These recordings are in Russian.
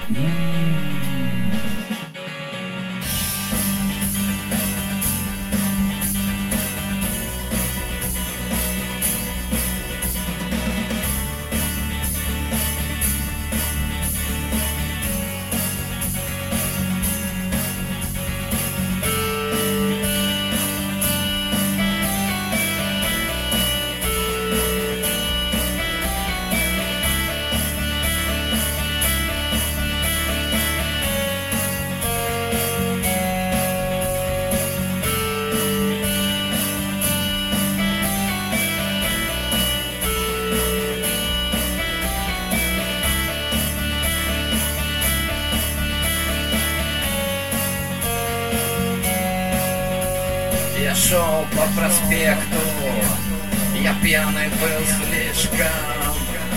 Я шел по проспекту, я пьяный был слишком.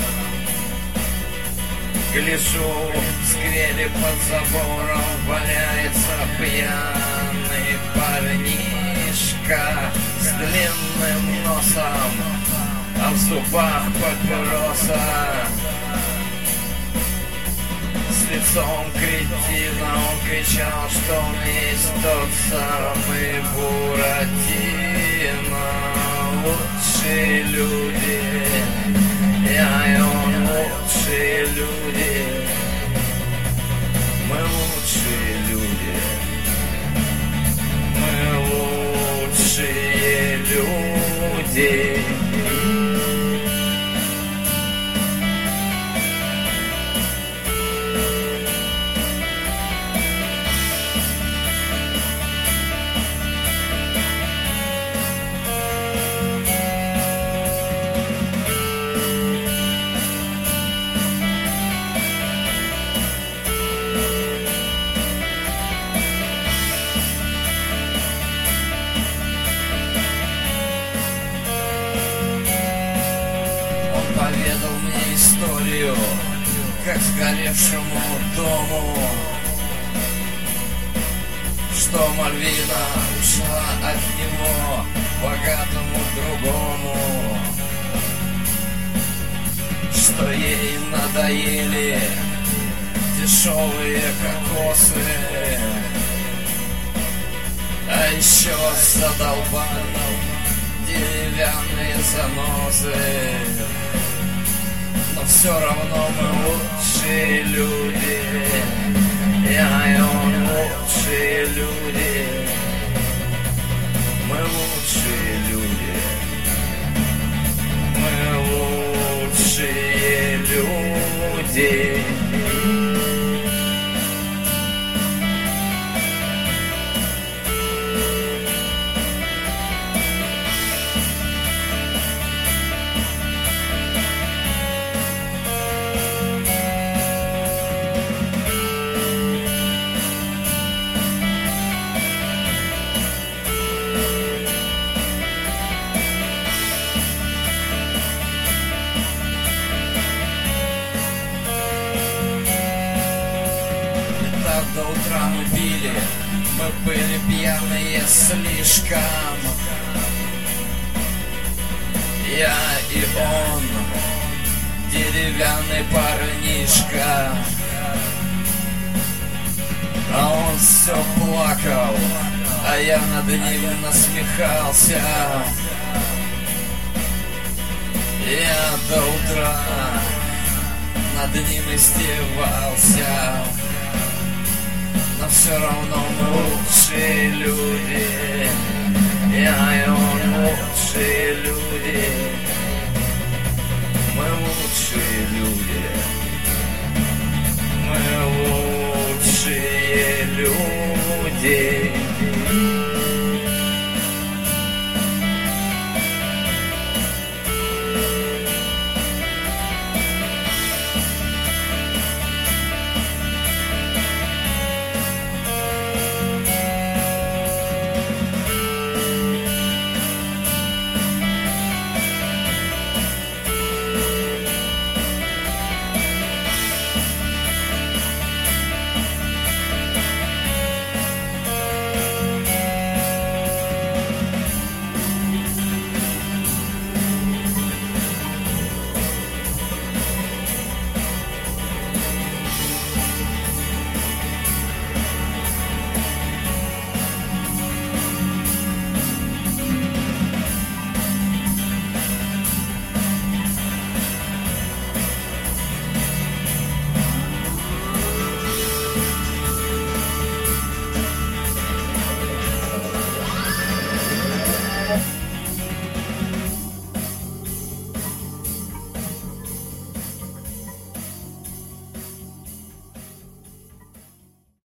Гляжу, в сквере под забором валяется пьяный парнишка с длинным носом, а в зубах папироса. С лицом кретина он кричал, что он есть тот самый Буратино. Лучшие люди, я и он лучшие люди. Мы лучшие люди, мы лучшие люди. Поведал мне историю, как сгоревшему дому, что Мальвина ушла от него богатому другому, что ей надоели дешевые кокосы, а еще задолбали деревянные занозы. Но все равно мы лучшие люди, я и он лучшие люди. Мы лучшие люди, мы лучшие люди. До утра мы пили, мы были пьяные слишком. Я и он, деревянный парнишка, а он все плакал, а я над ним насмехался. Я до утра над ним издевался. Но все равно мы лучшие люди, я и он лучшие люди. Мы лучшие люди, мы лучшие люди.